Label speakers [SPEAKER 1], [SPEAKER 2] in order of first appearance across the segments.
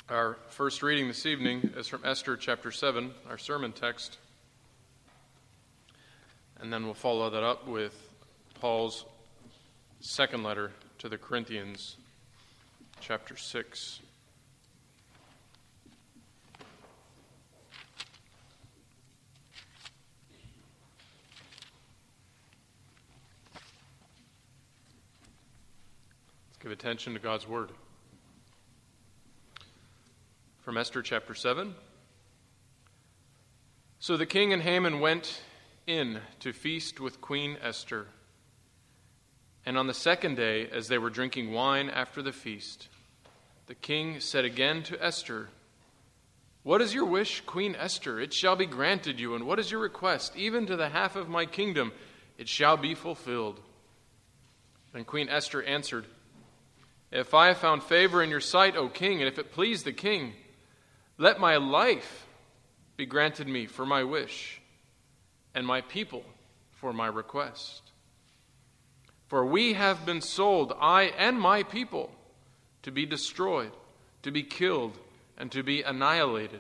[SPEAKER 1] Our first reading this evening is from Esther chapter 7, our sermon text. And then we'll follow that up with Paul's second letter to the Corinthians, chapter 6. Let's give attention to God's word. From Esther chapter 7. So the king and Haman went in to feast with Queen Esther. And on the second day, as they were drinking wine after the feast, the king said again to Esther, "What is your wish, Queen Esther? It shall be granted you. And what is your request? Even to the half of my kingdom, it shall be fulfilled." And Queen Esther answered, "If I have found favor in your sight, O king, and if it please the king, let my life be granted me for my wish, and my people for my request. For we have been sold, I and my people, to be destroyed, to be killed, and to be annihilated.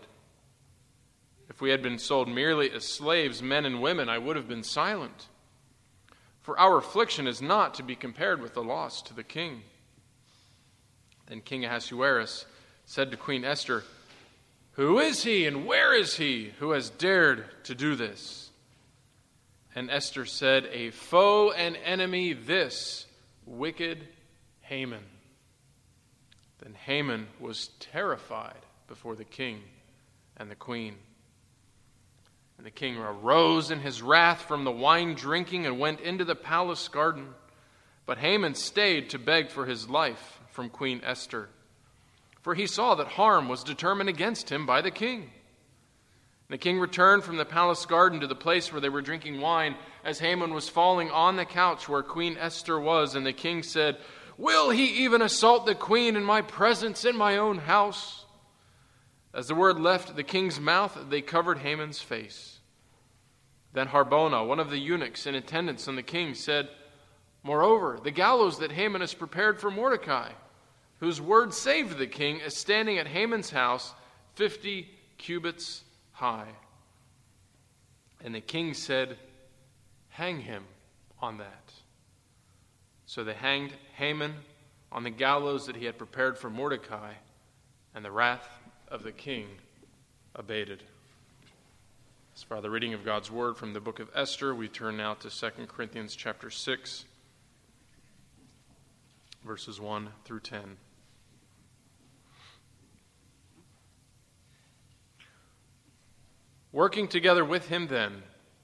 [SPEAKER 1] If we had been sold merely as slaves, men and women, I would have been silent. For our affliction is not to be compared with the loss to the king." Then King Ahasuerus said to Queen Esther, "Who is he and where is he who has dared to do this?" And Esther said, "A foe and enemy, this wicked Haman." Then Haman was terrified before the king and the queen. And the king arose in his wrath from the wine drinking and went into the palace garden. But Haman stayed to beg for his life from Queen Esther, for he saw that harm was determined against him by the king. The king returned from the palace garden to the place where they were drinking wine, as Haman was falling on the couch where Queen Esther was. And the king said, "Will he even assault the queen in my presence in my own house?" As the word left the king's mouth, they covered Haman's face. Then Harbona, one of the eunuchs in attendance on the king, said, "Moreover, the gallows that Haman has prepared for Mordecai, whose word saved the king, is standing at Haman's house 50 cubits high." And the king said, "Hang him on that." So they hanged Haman on the gallows that he had prepared for Mordecai, and the wrath of the king abated. As far as the reading of God's word from the book of Esther, we turn now to 2 Corinthians chapter 6, verses 1 through 10. Working together with him, then,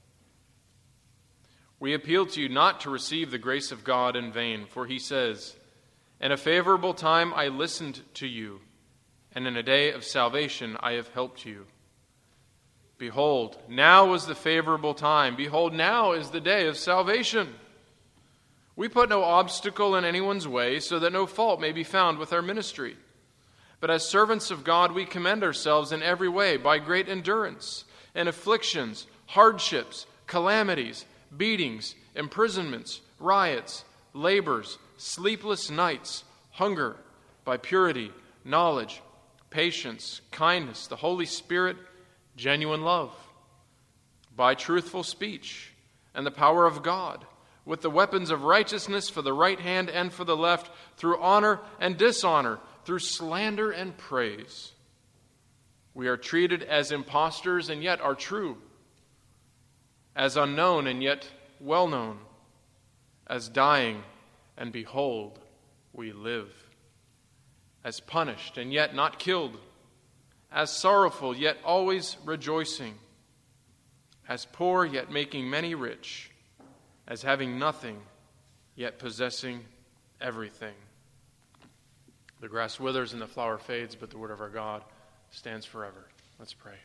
[SPEAKER 1] we appeal to you not to receive the grace of God in vain, for he says, "In a favorable time I listened to you, and in a day of salvation I have helped you." Behold, now is the favorable time. Behold, now is the day of salvation. We put no obstacle in anyone's way, so that no fault may be found with our ministry. But as servants of God, we commend ourselves in every way by great endurance, in afflictions, hardships, calamities, beatings, imprisonments, riots, labors, sleepless nights, hunger, by purity, knowledge, patience, kindness, the Holy Spirit, genuine love, by truthful speech and the power of God, with the weapons of righteousness for the right hand and for the left, through honor and dishonor, through slander and praise. We are treated as impostors and yet are true, as unknown and yet well known, as dying and behold, we live, as punished and yet not killed, as sorrowful yet always rejoicing, as poor yet making many rich, as having nothing yet possessing everything. The grass withers and the flower fades, but the word of our God stands forever. Let's pray.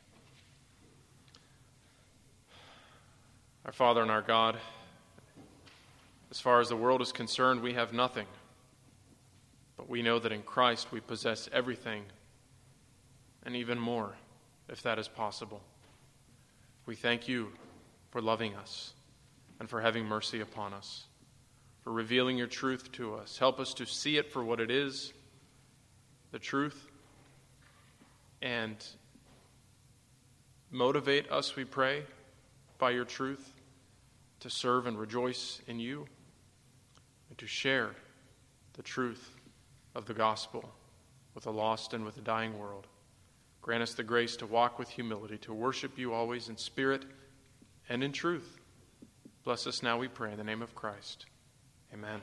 [SPEAKER 1] Our Father and our God, as far as the world is concerned, we have nothing. But we know that in Christ we possess everything, and even more, if that is possible. We thank you for loving us and for having mercy upon us, for revealing your truth to us. Help us to see it for what it is, the truth, and motivate us, we pray, by your truth to serve and rejoice in you and to share the truth of the gospel with the lost and with the dying world. Grant us the grace to walk with humility, to worship you always in spirit and in truth. Bless us now, we pray, in the name of Christ. Amen.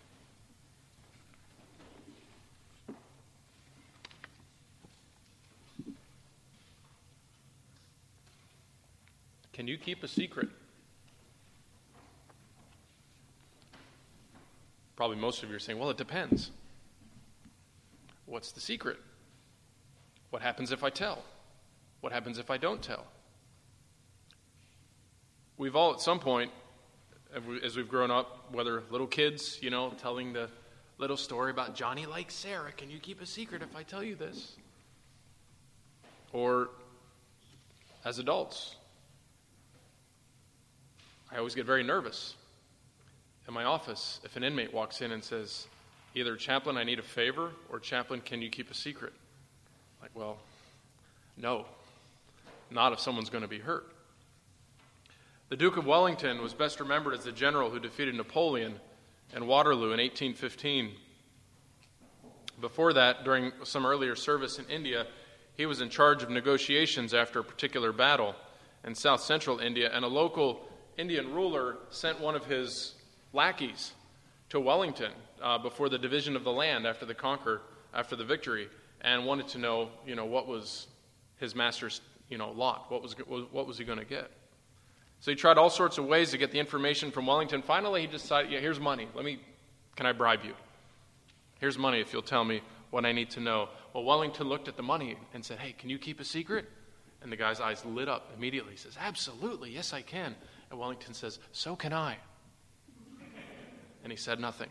[SPEAKER 1] Can you keep a secret? Probably most of you are saying, well, it depends. What's the secret? What happens if I tell? What happens if I don't tell? We've all at some point, as we've grown up, whether little kids, telling the little story about Johnny likes Sarah, can you keep a secret if I tell you this? Or as adults, I always get very nervous in my office if an inmate walks in and says, either, chaplain, I need a favor, or chaplain, can you keep a secret? Like, well, no, not if someone's going to be hurt. The Duke of Wellington was best remembered as the general who defeated Napoleon in Waterloo in 1815. Before that, during some earlier service in India, he was in charge of negotiations after a particular battle in south-central India, and a local Indian ruler sent one of his lackeys to Wellington before the division of the land after the victory, and wanted to know, what was his master's, lot. What was he going to get? So he tried all sorts of ways to get the information from Wellington. Finally, he decided, here's money. Can I bribe you? Here's money if you'll tell me what I need to know. Well, Wellington looked at the money and said, hey, can you keep a secret? And the guy's eyes lit up immediately. He says, absolutely, yes, I can. And Wellington says, so can I. And he said nothing.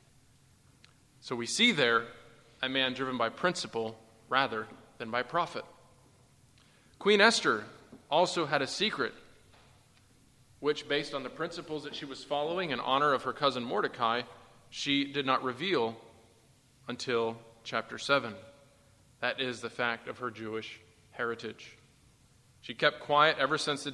[SPEAKER 1] So we see there a man driven by principle rather than by profit. Queen Esther also had a secret, which, based on the principles that she was following in honor of her cousin Mordecai, she did not reveal until chapter 7. That is the fact of her Jewish heritage. She kept quiet ever since the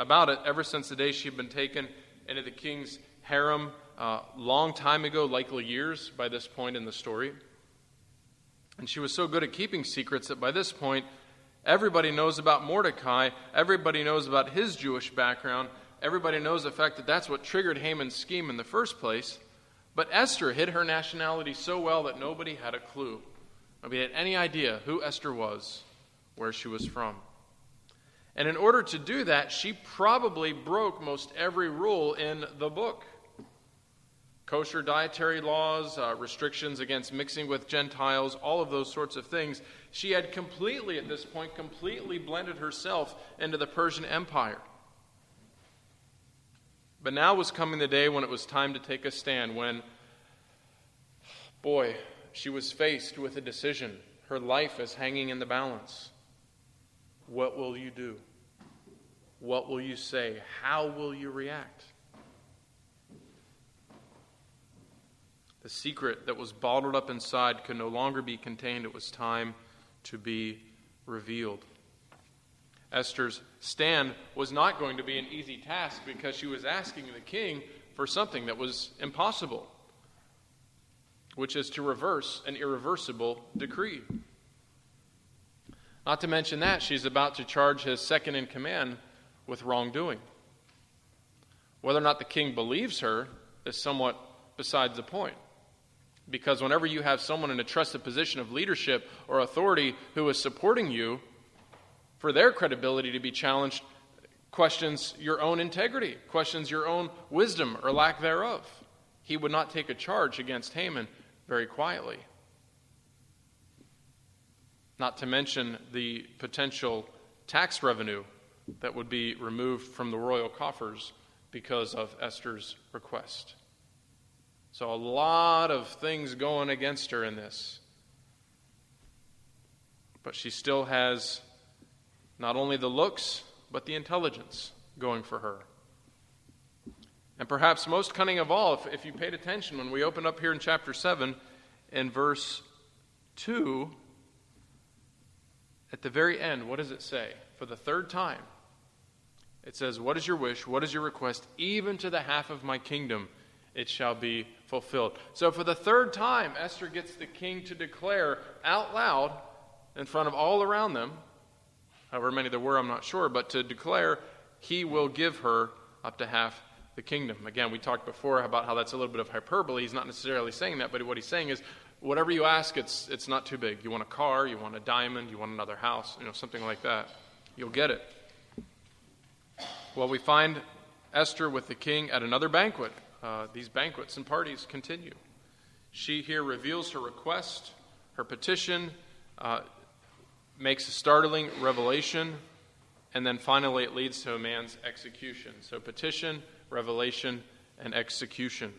[SPEAKER 1] day she had been taken into the king's harem long time ago, likely years by this point in the story. And she was so good at keeping secrets that by this point, everybody knows about Mordecai, everybody knows about his Jewish background, everybody knows the fact that that's what triggered Haman's scheme in the first place. But Esther hid her nationality so well that nobody had a clue. Nobody had any idea who Esther was, where she was from. And in order to do that, she probably broke most every rule in the book. Kosher dietary laws, restrictions against mixing with Gentiles, all of those sorts of things. She had at this point, completely blended herself into the Persian Empire. But now was coming the day when it was time to take a stand, when, she was faced with a decision. Her life is hanging in the balance. What will you do? What will you say? How will you react? The secret that was bottled up inside could no longer be contained. It was time to be revealed. Esther's stand was not going to be an easy task because she was asking the king for something that was impossible, which is to reverse an irreversible decree. Not to mention that she's about to charge his second in command with wrongdoing. Whether or not the king believes her is somewhat besides the point. Because whenever you have someone in a trusted position of leadership or authority who is supporting you, for their credibility to be challenged, questions your own integrity, questions your own wisdom or lack thereof. He would not take a charge against Haman very quietly. Not to mention the potential tax revenue that would be removed from the royal coffers because of Esther's request. So a lot of things going against her in this. But she still has not only the looks, but the intelligence going for her. And perhaps most cunning of all, if you paid attention, when we opened up here in chapter 7, in verse 2, at the very end, what does it say? For the third time, it says, what is your wish? What is your request? Even to the half of my kingdom, it shall be fulfilled. So for the third time, Esther gets the king to declare out loud in front of all around them, however many there were, I'm not sure, but to declare he will give her up to half the kingdom. Again, we talked before about how that's a little bit of hyperbole. He's not necessarily saying that, but what he's saying is, whatever you ask, it's not too big. You want a car, you want a diamond, you want another house, something like that. You'll get it. Well, we find Esther with the king at another banquet. These banquets and parties continue. She here reveals her request, her petition, makes a startling revelation, and then finally it leads to a man's execution. So petition, revelation, and execution.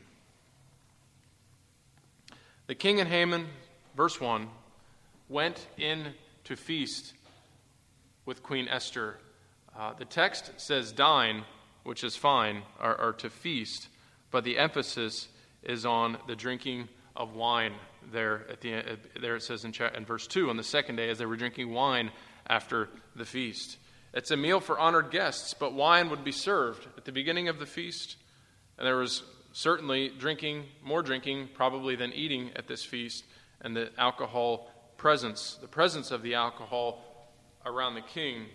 [SPEAKER 1] The king and Haman, verse 1, went in to feast with Queen Esther. The text says dine, which is fine, or to feast, but the emphasis is on the drinking of wine. There at the end, there it says in verse 2, on the second day, as they were drinking wine after the feast. It's a meal for honored guests, but wine would be served at the beginning of the feast, and there was certainly more drinking probably than eating at this feast, and the alcohol presence, the presence of the alcohol around the king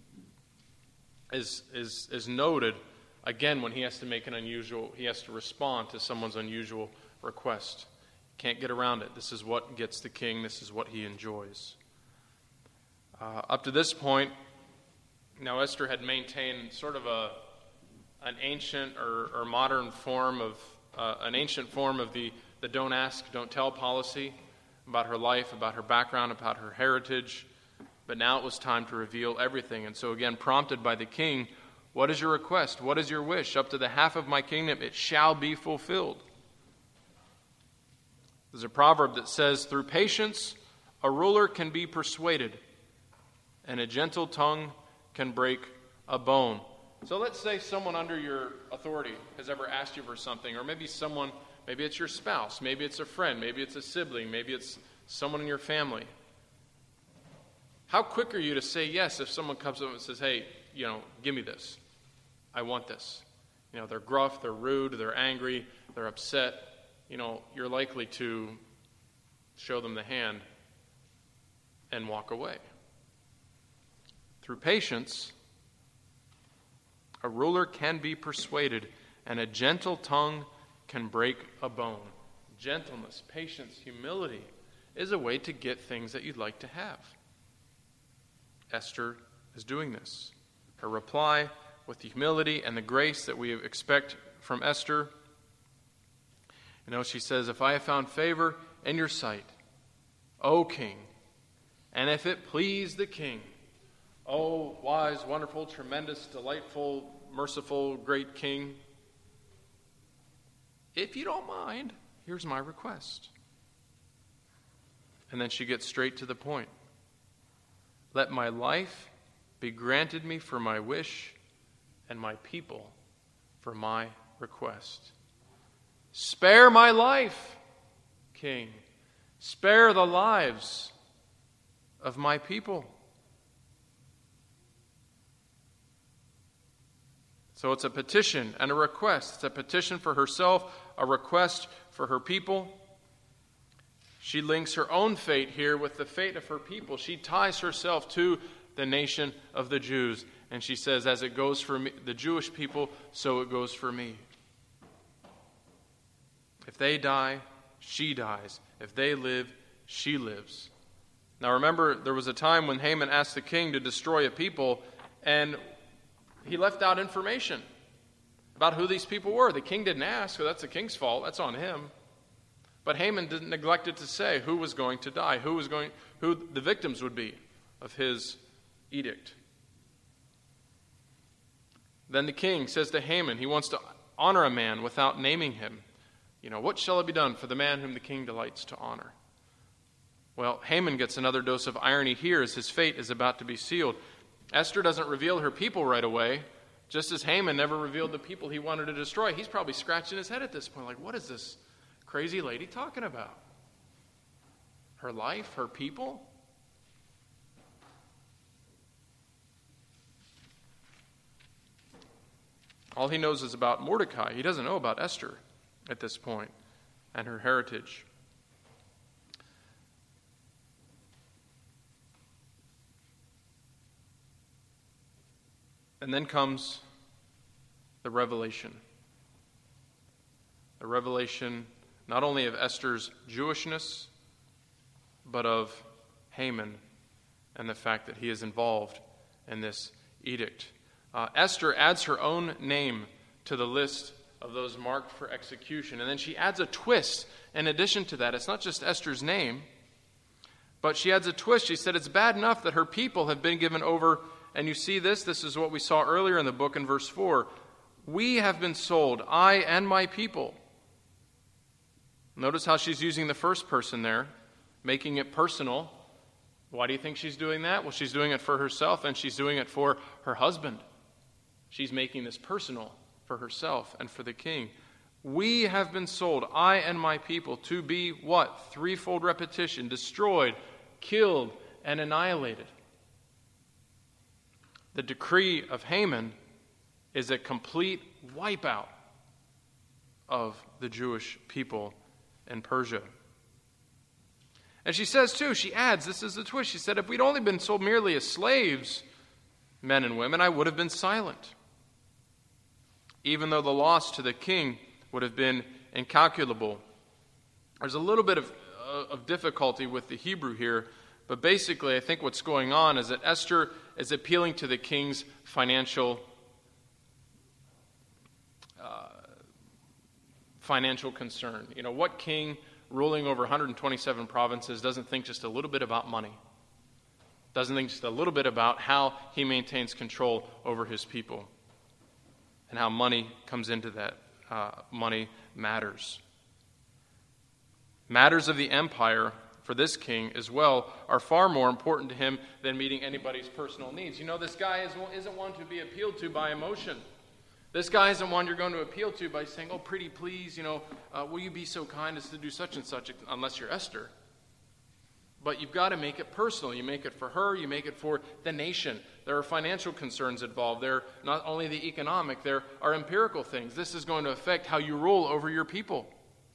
[SPEAKER 1] is noted again when he has to respond to someone's unusual request. Can't get around it. This is what gets the king. This is what he enjoys. Up to this point, now Esther had maintained sort of an ancient or modern form of the don't ask, don't tell policy about her life, about her background, about her heritage. But now it was time to reveal everything. And so again, prompted by the king, what is your request? What is your wish? Up to the half of my kingdom, it shall be fulfilled. There's a proverb that says, through patience, a ruler can be persuaded, and a gentle tongue can break a bone. So let's say someone under your authority has ever asked you for something, or maybe it's your spouse, maybe it's a friend, maybe it's a sibling, maybe it's someone in your family. How quick are you to say yes if someone comes up and says, hey, give me this. I want this. They're gruff, they're rude, they're angry, they're upset. You're likely to show them the hand and walk away. Through patience, a ruler can be persuaded, and a gentle tongue can break a bone. Gentleness, patience, humility is a way to get things that you'd like to have. Esther is doing this. Her reply, with the humility and the grace that we expect from Esther, she says, if I have found favor in your sight, O king, and if it please the king, O wise, wonderful, tremendous, delightful, merciful, great king, if you don't mind, here's my request. And then she gets straight to the point. Let my life be granted me for my wish, and my people for my request. Spare my life, king. Spare the lives of my people. So it's a petition and a request. It's a petition for herself, a request for her people. She links her own fate here with the fate of her people. She ties herself to the nation of the Jews. And she says, as it goes for me, the Jewish people, so it goes for me. If they die, she dies. If they live, she lives. Now remember, there was a time when Haman asked the king to destroy a people, and he left out information about who these people were. The king didn't ask, so that's the king's fault. That's on him. But Haman didn't neglect to say who was going to die, who the victims would be of his edict. Then the king says to Haman, he wants to honor a man without naming him. What shall it be done for the man whom the king delights to honor? Well, Haman gets another dose of irony here as his fate is about to be sealed. Esther doesn't reveal her people right away, just as Haman never revealed the people he wanted to destroy. He's probably scratching his head at this point, like, what is this crazy lady talking about? Her life, her people? All he knows is about Mordecai. He doesn't know about Esther at this point and her heritage. And then comes the revelation. The revelation not only of Esther's Jewishness, but of Haman and the fact that he is involved in this edict. Esther adds her own name to the list of those marked for execution. And then she adds a twist in addition to that. It's not just Esther's name, but she adds a twist. She said it's bad enough that her people have been given over. And you see this is what we saw earlier in the book in verse 4. We have been sold, I and my people. Notice how she's using the first person there, making it personal. Why do you think she's doing that? Well, she's doing it for herself, and she's doing it for her husband. She's making this personal for herself and for the king. We have been sold, I and my people, to be what? Threefold repetition: destroyed, killed, and annihilated. The decree of Haman is a complete wipeout of the Jewish people in Persia. And she says too, she adds, this is the twist, she said, if we'd only been sold merely as slaves, men and women, I would have been silent. Even though the loss to the king would have been incalculable. There's a little bit of difficulty with the Hebrew here, but basically I think what's going on is that Esther is appealing to the king's financial concern. You know, what king ruling over 127 provinces doesn't think just a little bit about money? Doesn't think just a little bit about how he maintains control over his people and how money comes into that. Money matters. Matters of the empire for this king as well are far more important to him than meeting anybody's personal needs. You know, this guy isn't one to be appealed to by emotion. This guy isn't one you're going to appeal to by saying, oh, pretty please, will you be so kind as to do such and such, unless you're Esther. But you've got to make it personal. You make it for her, you make it for the nation. There are financial concerns involved. There are not only the economic, there are empirical things. This is going to affect how you rule over your people.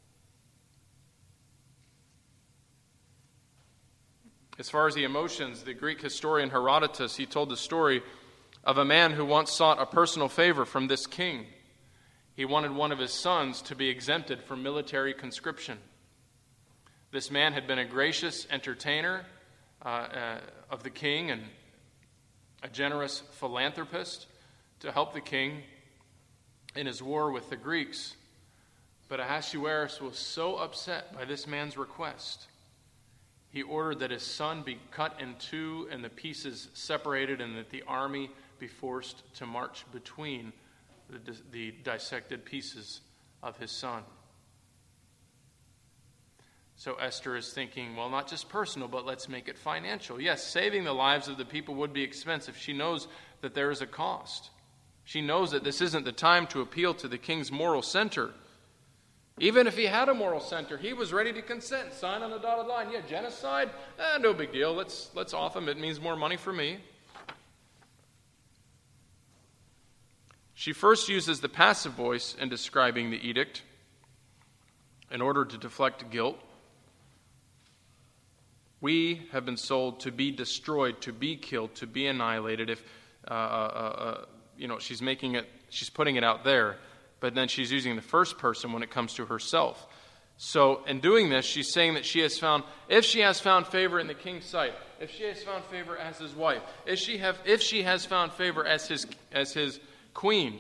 [SPEAKER 1] As far as the emotions, the Greek historian Herodotus, he told the story of a man who once sought a personal favor from this king. He wanted one of his sons to be exempted from military conscription. This man had been a gracious entertainer of the king and a generous philanthropist to help the king in his war with the Greeks. But Ahasuerus was so upset by this man's request, he ordered that his son be cut in two and the pieces separated, and that the army be forced to march between the dissected pieces of his son. So Esther is thinking, well, not just personal, but let's make it financial. Yes, saving the lives of the people would be expensive. She knows that there is a cost. She knows that this isn't the time to appeal to the king's moral center. Even if he had a moral center, he was ready to consent, sign on the dotted line. Yeah, genocide? No big deal. Let's off him. It means more money for me. She first uses the passive voice in describing the edict in order to deflect guilt. We have been sold to be destroyed, to be killed, to be annihilated. If she's putting it out there, but then she's using the first person when it comes to herself. So in doing this, she's saying that if she has found favor in the king's sight, if she has found favor as his wife, if she has found favor as his queen,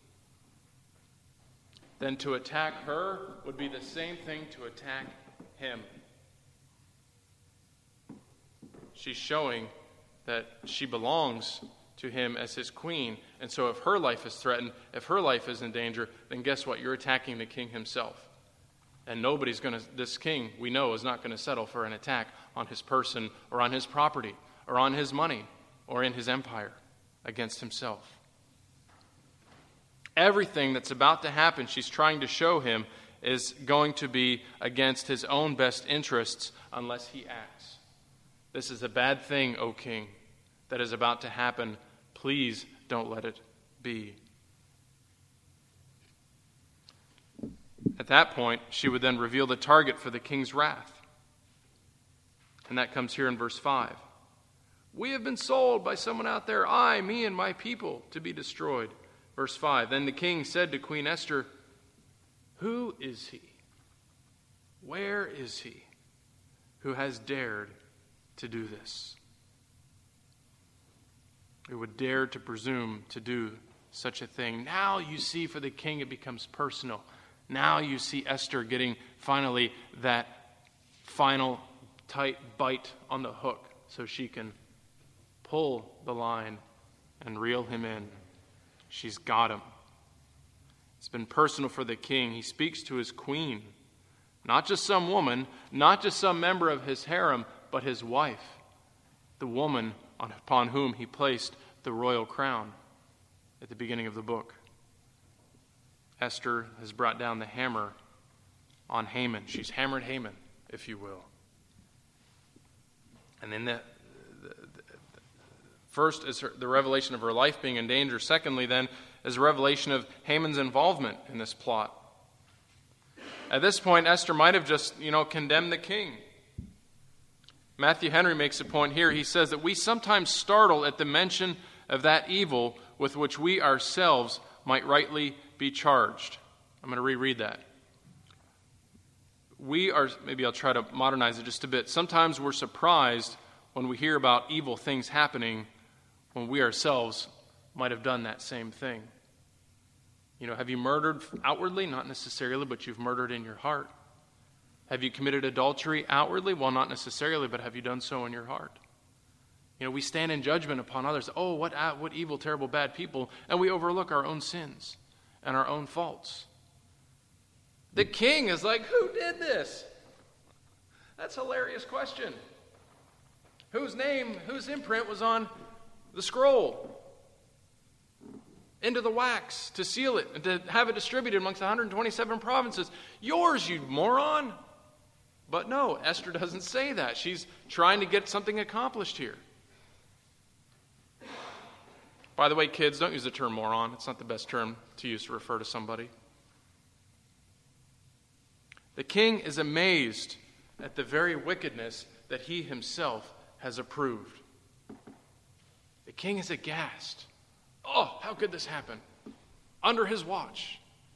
[SPEAKER 1] then to attack her would be the same thing to attack him. She's showing that she belongs to him as his queen. And so if her life is threatened, if her life is in danger, then guess what? You're attacking the king himself. And this king, we know, is not going to settle for an attack on his person or on his property or on his money or in his empire against himself. Everything that's about to happen, she's trying to show him, is going to be against his own best interests unless he acts. This is a bad thing, O king, that is about to happen. Please don't let it be. At that point, she would then reveal the target for the king's wrath. And that comes here in verse 5. We have been sold by someone out there, me and my people, to be destroyed. Verse 5, then the king said to Queen Esther, who is he? Where is he who has dared to do this? Who would dare to presume to do such a thing? Now you see, for the king, it becomes personal. Now you see Esther getting finally that final tight bite on the hook so she can pull the line and reel him in. She's got him. It's been personal for the king. He speaks to his queen, not just some woman, not just some member of his harem, but his wife, the woman upon whom he placed the royal crown at the beginning of the book. Esther has brought down the hammer on Haman. She's hammered Haman, if you will. And then first is the revelation of her life being in danger. Secondly, then, is a revelation of Haman's involvement in this plot. At this point, Esther might have just, condemned the king. Matthew Henry makes a point here. He says that we sometimes startle at the mention of that evil with which we ourselves might rightly be charged. I'm going to reread that. Maybe I'll try to modernize it just a bit. Sometimes we're surprised when we hear about evil things happening when we ourselves might have done that same thing. Have you murdered outwardly? Not necessarily, but you've murdered in your heart. Have you committed adultery outwardly? Well, not necessarily, but have you done so in your heart? We stand in judgment upon others. Oh, what evil, terrible, bad people. And we overlook our own sins and our own faults. The king is like, who did this? That's a hilarious question. Whose imprint was on the scroll? Into the wax to seal it and to have it distributed amongst 127 provinces. Yours, you moron. But no, Esther doesn't say that. She's trying to get something accomplished here. By the way, kids, don't use the term moron. It's not the best term to use to refer to somebody. The king is amazed at the very wickedness that he himself has approved. The king is aghast. Oh, how could this happen? Under his watch.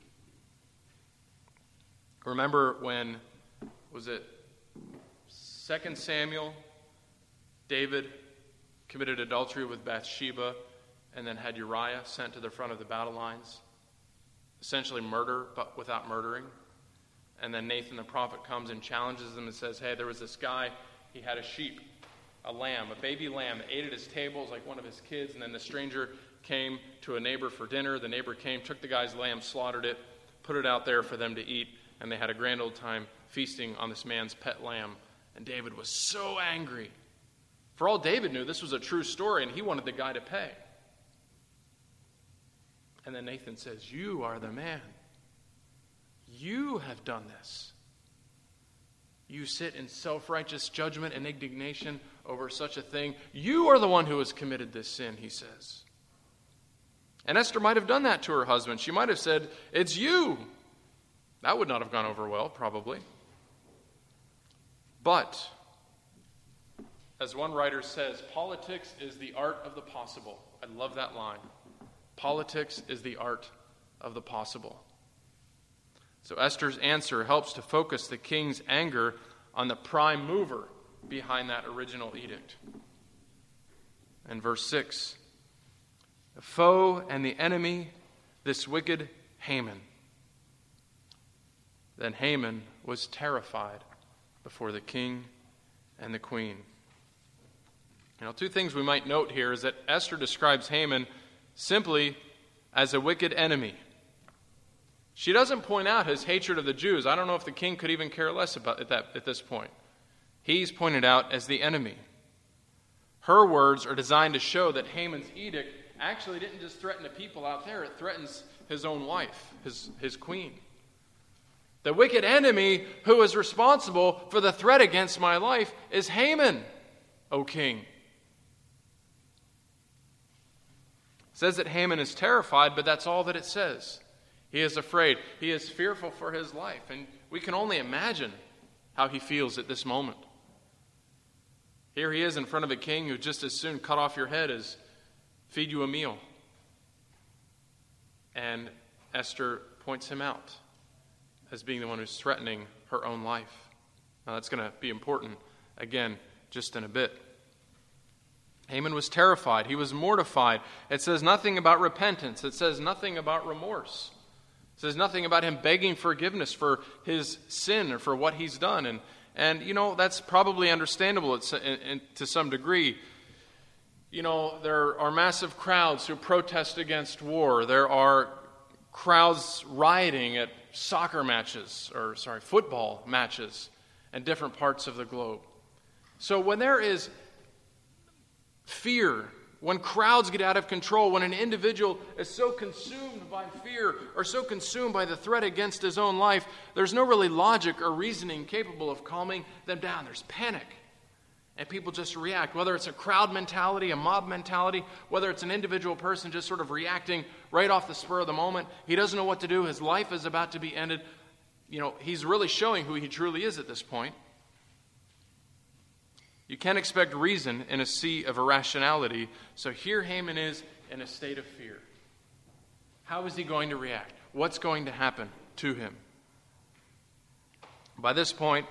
[SPEAKER 1] Remember when, was it 2 Samuel, David committed adultery with Bathsheba and then had Uriah sent to the front of the battle lines? Essentially murder, but without murdering. And then Nathan the prophet comes and challenges them and says, hey, there was this guy, he had a sheep, a lamb, a baby lamb that ate at his table, it was like one of his kids, and then the stranger came to a neighbor for dinner. The neighbor came, took the guy's lamb, slaughtered it, put it out there for them to eat, and they had a grand old time feasting on this man's pet lamb. And David was so angry. For all David knew, this was a true story, and he wanted the guy to pay. And then Nathan says, you are the man. You have done this. You sit in self-righteous judgment and indignation over such a thing. You are the one who has committed this sin, he says. And Esther might have done that to her husband. She might have said, it's you. That would not have gone over well, probably. But, as one writer says, politics is the art of the possible. I love that line. Politics is the art of the possible. So Esther's answer helps to focus the king's anger on the prime mover behind that original edict. In verse 6, the foe and the enemy, this wicked Haman. Then Haman was terrified before the king and the queen. Two things we might note here is that Esther describes Haman simply as a wicked enemy. She doesn't point out his hatred of the Jews. I don't know if the king could even care less about that at this point. He's pointed out as the enemy. Her words are designed to show that Haman's edict actually didn't just threaten the people out there. It threatens his own wife, his queen. The wicked enemy who is responsible for the threat against my life is Haman, O king. It says that Haman is terrified, but that's all that it says. He is afraid. He is fearful for his life. And we can only imagine how he feels at this moment. Here he is in front of a king who just as soon cut off your head as feed you a meal. And Esther points him out as being the one who's threatening her own life. Now that's going to be important, again, just in a bit. Haman was terrified. He was mortified. It says nothing about repentance. It says nothing about remorse. It says nothing about him begging forgiveness for his sin or for what he's done. And that's probably understandable to some degree. There are massive crowds who protest against war. There are crowds rioting at football matches in different parts of the globe. So when there is fear, when crowds get out of control, when an individual is so consumed by fear or so consumed by the threat against his own life, there's no really logic or reasoning capable of calming them down. There's panic. And people just react, whether it's a crowd mentality, a mob mentality, whether it's an individual person just sort of reacting right off the spur of the moment. He doesn't know what to do. His life is about to be ended. He's really showing who he truly is at this point. You can't expect reason in a sea of irrationality. So here Haman is in a state of fear. How is he going to react? What's going to happen to him? By this point,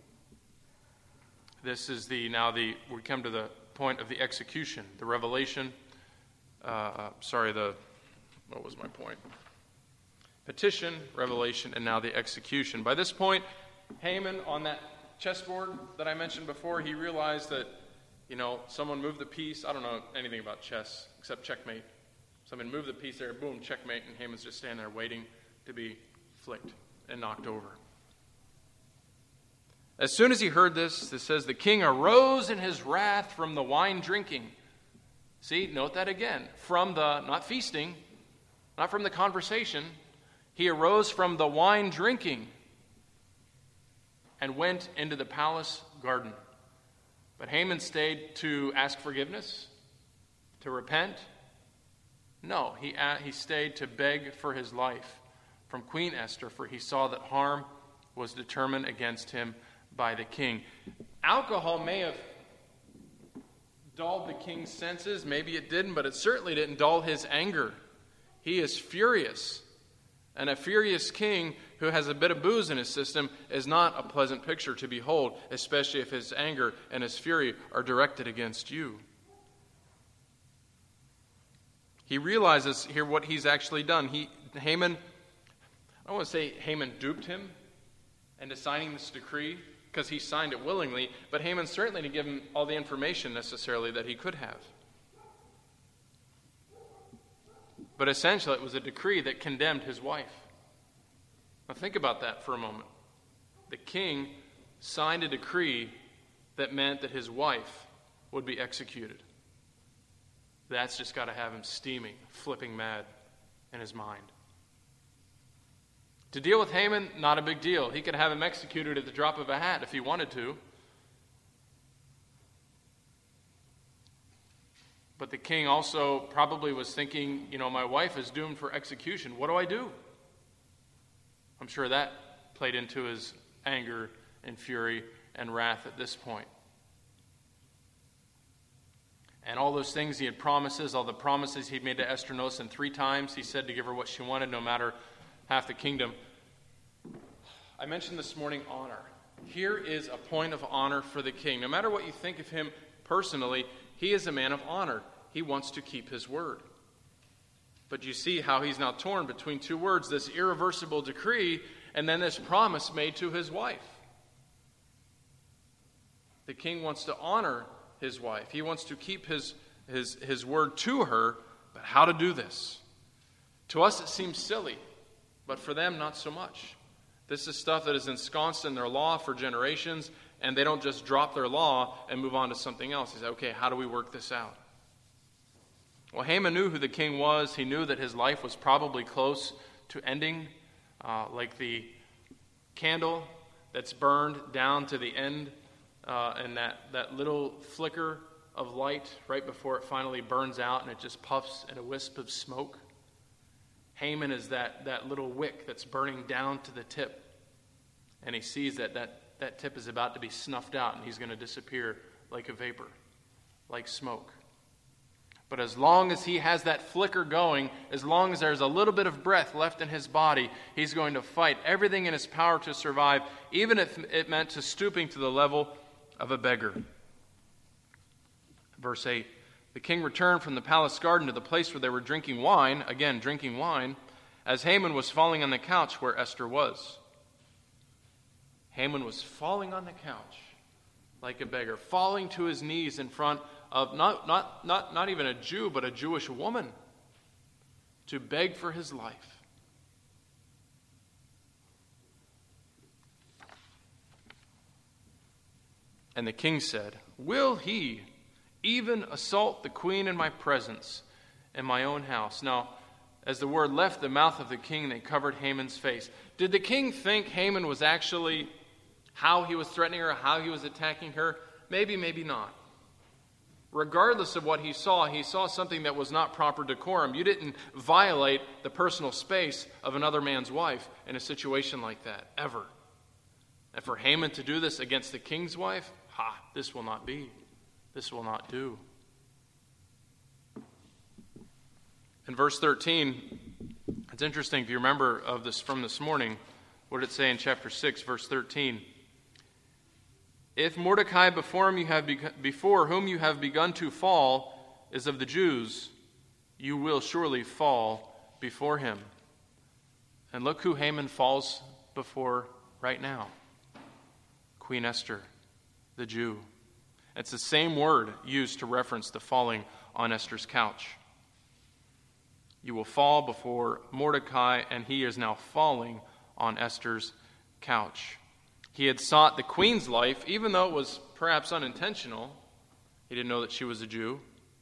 [SPEAKER 1] we come to the point of the execution, the revelation. What was my point? Petition, revelation, and now the execution. By this point, Haman, on that chessboard that I mentioned before, he realized that, someone moved the piece. I don't know anything about chess except checkmate. Someone moved the piece there, boom, checkmate, and Haman's just standing there waiting to be flicked and knocked over. As soon as he heard this, it says, the king arose in his wrath from the wine drinking. See, note that again. From the, not feasting, not from the conversation. He arose from the wine drinking and went into the palace garden. But Haman stayed to ask forgiveness, to repent. No, he stayed to beg for his life from Queen Esther, for he saw that harm was determined against him by the king. Alcohol may have dulled the king's senses. Maybe it didn't, but it certainly didn't dull his anger. He is furious. And a furious king who has a bit of booze in his system is not a pleasant picture to behold, especially if his anger and his fury are directed against you. He realizes here what he's actually done. Haman, I don't want to say Haman duped him into signing this decree, because he signed it willingly, but Haman certainly didn't give him all the information necessarily that he could have. But essentially, it was a decree that condemned his wife. Now think about that for a moment. The king signed a decree that meant that his wife would be executed. That's just got to have him steaming, flipping mad in his mind. To deal with Haman, not a big deal. He could have him executed at the drop of a hat if he wanted to. But the king also probably was thinking, my wife is doomed for execution. What do I do? I'm sure that played into his anger and fury and wrath at this point. And all those things he had promises, all the promises he'd made to Esther Nosen 3 times, he said to give her what she wanted, no matter half the kingdom. I mentioned this morning honor. Here is a point of honor for the king. No matter what you think of him personally, he is a man of honor. He wants to keep his word. But you see how he's now torn between 2 words, this irreversible decree and then this promise made to his wife. The king wants to honor his wife. He wants to keep his word to her, but how to do this? To us it seems silly, but for them not so much. This is stuff that is ensconced in their law for generations, and they don't just drop their law and move on to something else. He said, okay, how do we work this out? Well, Haman knew who the king was. He knew that his life was probably close to ending, like the candle that's burned down to the end, and that little flicker of light right before it finally burns out and it just puffs in a wisp of smoke. Haman is that little wick that's burning down to the tip. And he sees that tip is about to be snuffed out, and he's going to disappear like a vapor, like smoke. But as long as he has that flicker going, as long as there's a little bit of breath left in his body, he's going to fight everything in his power to survive, even if it meant to stooping to the level of a beggar. Verse 8, the king returned from the palace garden to the place where they were drinking wine, again drinking wine, as Haman was falling on the couch where Esther was. Haman was falling on the couch like a beggar, falling to his knees in front of not even a Jew, but a Jewish woman, to beg for his life. And the king said, will he even assault the queen in my presence, in my own house? Now, as the word left the mouth of the king, they covered Haman's face. Did the king think Haman was actually how he was threatening her, how he was attacking her? Maybe, maybe not. Regardless of what he saw something that was not proper decorum. You didn't violate the personal space of another man's wife in a situation like that, ever. And for Haman to do this against the king's wife, this will not be. This will not do. In verse 13, it's interesting if you remember of this from this morning, what did it say in chapter 6, verse 13? If Mordecai before whom you have begun to fall is of the Jews, you will surely fall before him. And look who Haman falls before right now. Queen Esther, the Jew. It's the same word used to reference the falling on Esther's couch. You will fall before Mordecai, and he is now falling on Esther's couch. He had sought the queen's life, even though it was perhaps unintentional. He didn't know that she was a Jew.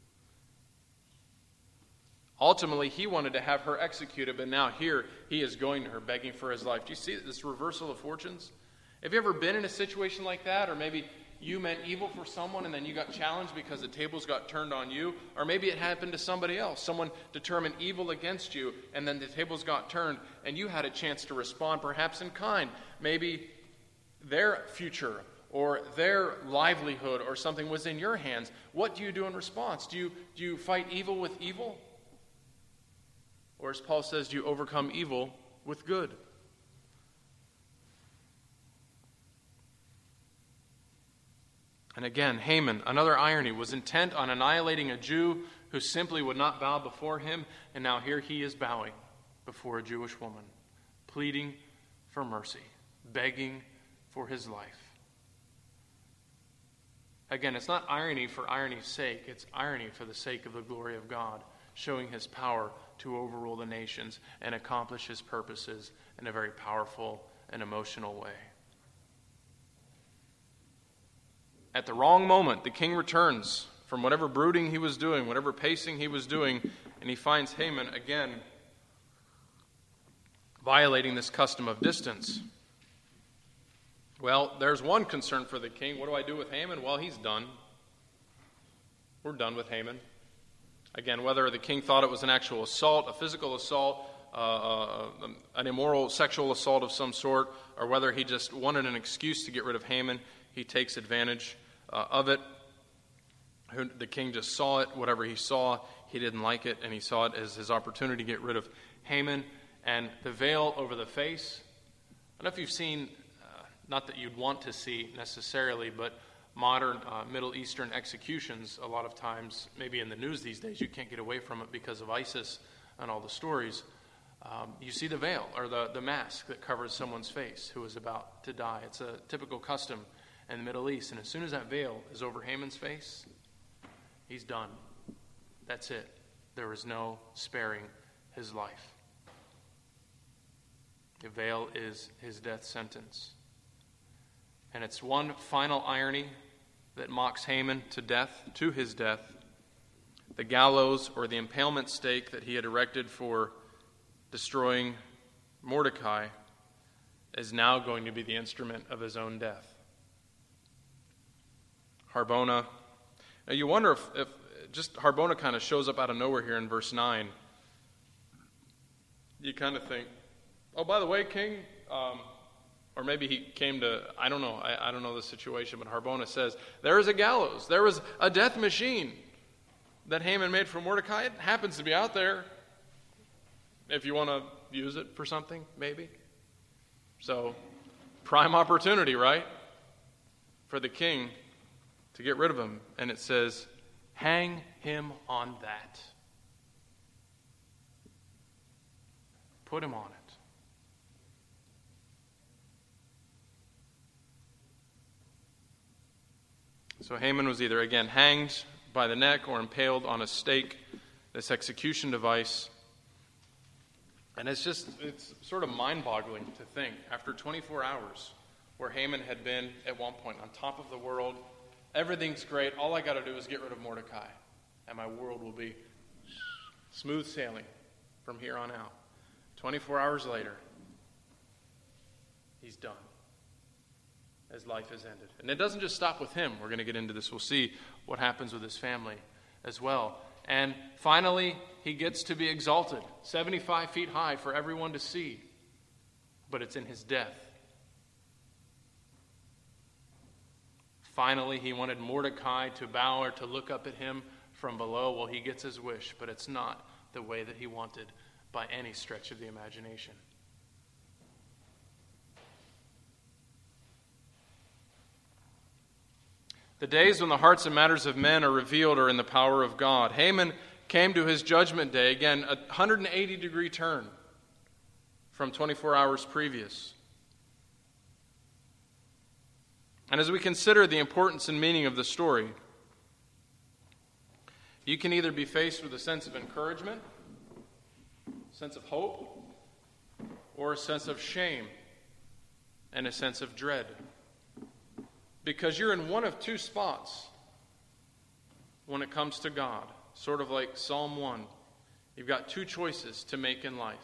[SPEAKER 1] Ultimately, he wanted to have her executed, but now here he is going to her, begging for his life. Do you see this reversal of fortunes? Have you ever been in a situation like that? Or maybe you meant evil for someone and then you got challenged because the tables got turned on you? Or maybe it happened to somebody else. Someone determined evil against you and then the tables got turned and you had a chance to respond, perhaps in kind. Maybe their future or their livelihood or something was in your hands. What do you do in response? Do you fight evil with evil? Or as Paul says, do you overcome evil with good? And again, Haman, another irony, was intent on annihilating a Jew who simply would not bow before him, and now here he is bowing before a Jewish woman, pleading for mercy, begging for his life. Again, it's not irony for irony's sake, it's irony for the sake of the glory of God, showing his power to overrule the nations and accomplish his purposes in a very powerful and emotional way. At the wrong moment, the king returns from whatever brooding he was doing, whatever pacing he was doing, and he finds Haman again violating this custom of distance. Well, there's one concern for the king. What do I do with Haman? Well, he's done. We're done with Haman. Again, whether the king thought it was an actual assault, a physical assault, an immoral sexual assault of some sort, or whether he just wanted an excuse to get rid of Haman, he takes advantage of it. The king just saw it. Whatever he saw, he didn't like it, and he saw it as his opportunity to get rid of Haman. And the veil over the face. I don't know if you've seen, not that you'd want to see necessarily, but modern Middle Eastern executions, a lot of times, maybe in the news these days, you can't get away from it because of ISIS and all the stories. You see the veil or the mask that covers someone's face who is about to die. It's a typical custom in the Middle East. And as soon as that veil is over Haman's face, he's done. That's it. There is no sparing his life. The veil is his death sentence. And it's one final irony that mocks Haman to death, to his death. The gallows or the impalement stake that he had erected for destroying Mordecai is now going to be the instrument of his own death. Harbona. Now you wonder if just Harbona kind of shows up out of nowhere here in verse 9. you kind of think, oh, by the way, King, or maybe he came to, I don't know, I don't know the situation, but Harbona says, there is a gallows, there was a death machine that Haman made for Mordecai. It happens to be out there if you want to use it for something, maybe. So, prime opportunity, right, for the king to get rid of him. And it says, hang him on that. Put him on it. So Haman was either, again, hanged by the neck or impaled on a stake, this execution device. And it's sort of mind-boggling to think, after 24 hours, where Haman had been at one point on top of the world, everything's great, all I got to do is get rid of Mordecai, and my world will be smooth sailing from here on out. 24 hours later, he's done. His life has ended. And it doesn't just stop with him. We're going to get into this. We'll see what happens with his family as well. And finally, he gets to be exalted, 75 feet high for everyone to see. But it's in his death. Finally, he wanted Mordecai to bow or to look up at him from below. Well, he gets his wish, but it's not the way that he wanted by any stretch of the imagination. The days when the hearts and matters of men are revealed are in the power of God. Haman came to his judgment day, again, a 180-degree turn from 24 hours previous. And as we consider the importance and meaning of the story, you can either be faced with a sense of encouragement, a sense of hope, or a sense of shame and a sense of dread. Because you're in one of two spots when it comes to God. Sort of like Psalm 1. You've got two choices to make in life.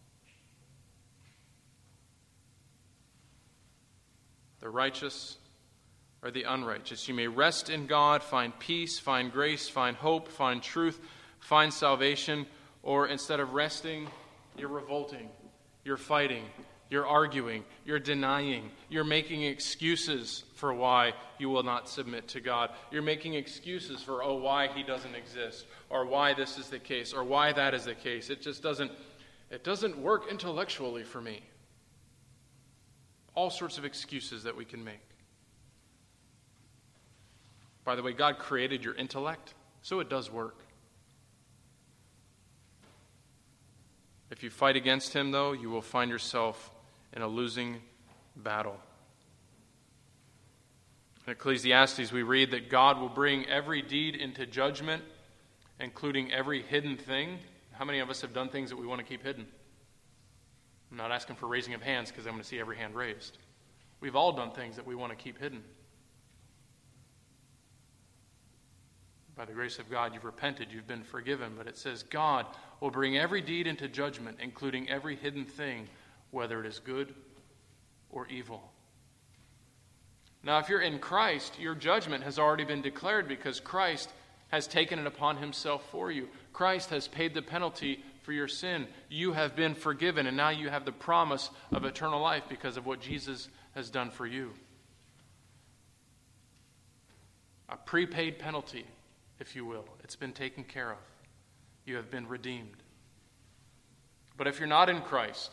[SPEAKER 1] The righteous or the unrighteous. You may rest in God, find peace, find grace, find hope, find truth, find salvation. Or instead of resting, you're revolting, you're fighting, you're arguing, you're denying, you're making excuses for why you will not submit to God. You're making excuses for, why he doesn't exist, or why this is the case, or why that is the case. It just doesn't work intellectually for me. All sorts of excuses that we can make. By the way, God created your intellect, so it does work. If you fight against him, though, you will find yourself in a losing battle. In Ecclesiastes, we read that God will bring every deed into judgment, including every hidden thing. How many of us have done things that we want to keep hidden? I'm not asking for raising of hands because I'm going to see every hand raised. We've all done things that we want to keep hidden. By the grace of God, you've repented, you've been forgiven. But it says God will bring every deed into judgment, including every hidden thing, whether it is good or evil. Now, if you're in Christ, your judgment has already been declared because Christ has taken it upon himself for you. Christ has paid the penalty for your sin. You have been forgiven, and now you have the promise of eternal life because of what Jesus has done for you. A prepaid penalty, if you will. It's been taken care of. You have been redeemed. But if you're not in Christ,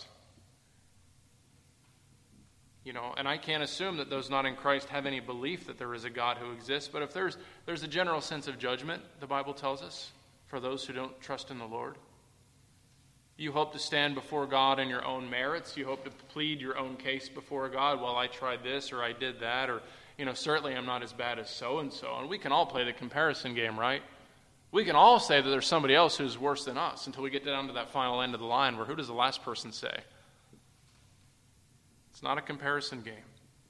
[SPEAKER 1] and I can't assume that those not in Christ have any belief that there is a God who exists, but if there's a general sense of judgment, the Bible tells us, for those who don't trust in the Lord. You hope to stand before God in your own merits. You hope to plead your own case before God. Well, I tried this or I did that, or certainly I'm not as bad as so-and-so. And we can all play the comparison game, right? We can all say that there's somebody else who's worse than us until we get down to that final end of the line where who does the last person say? It's not a comparison game.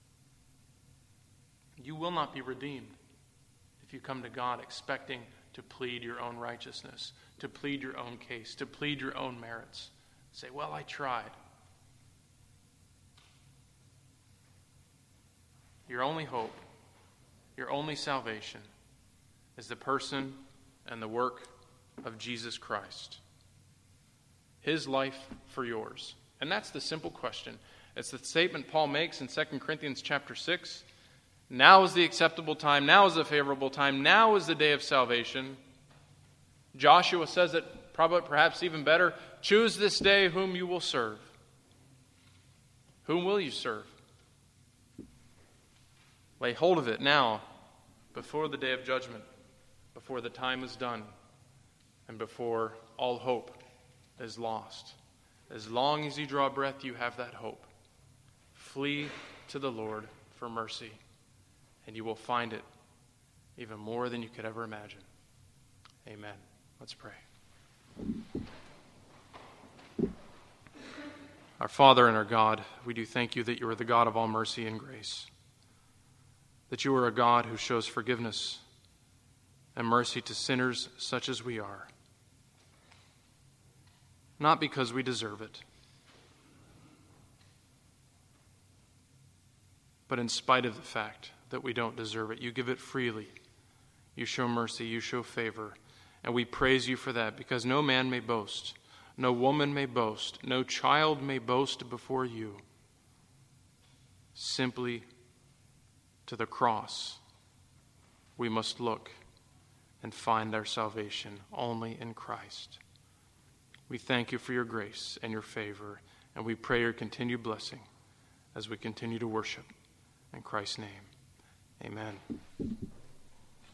[SPEAKER 1] You will not be redeemed if you come to God expecting to plead your own righteousness, to plead your own case, to plead your own merits. Say, well, I tried. Your only hope, your only salvation is the person and the work of Jesus Christ. his life for yours? And that's the simple question. It's the statement Paul makes in 2 Corinthians chapter 6. Now is the acceptable time. Now is the favorable time. Now is the day of salvation. Joshua says it probably perhaps even better. Choose this day whom you will serve. Whom will you serve? Lay hold of it now, before the day of judgment, before the time is done, and before all hope is lost. As long as you draw breath, you have that hope. Flee to the Lord for mercy, and you will find it even more than you could ever imagine. Amen. Let's pray. Our Father and our God, we do thank you that you are the God of all mercy and grace, that you are a God who shows forgiveness and mercy to sinners such as we are, not because we deserve it, but in spite of the fact that we don't deserve it. You give it freely. You show mercy. You show favor. And we praise you for that, because no man may boast, no woman may boast, no child may boast before you. Simply to the cross we must look and find our salvation only in Christ. We thank you for your grace and your favor, and we pray your continued blessing as we continue to worship. In Christ's name, amen.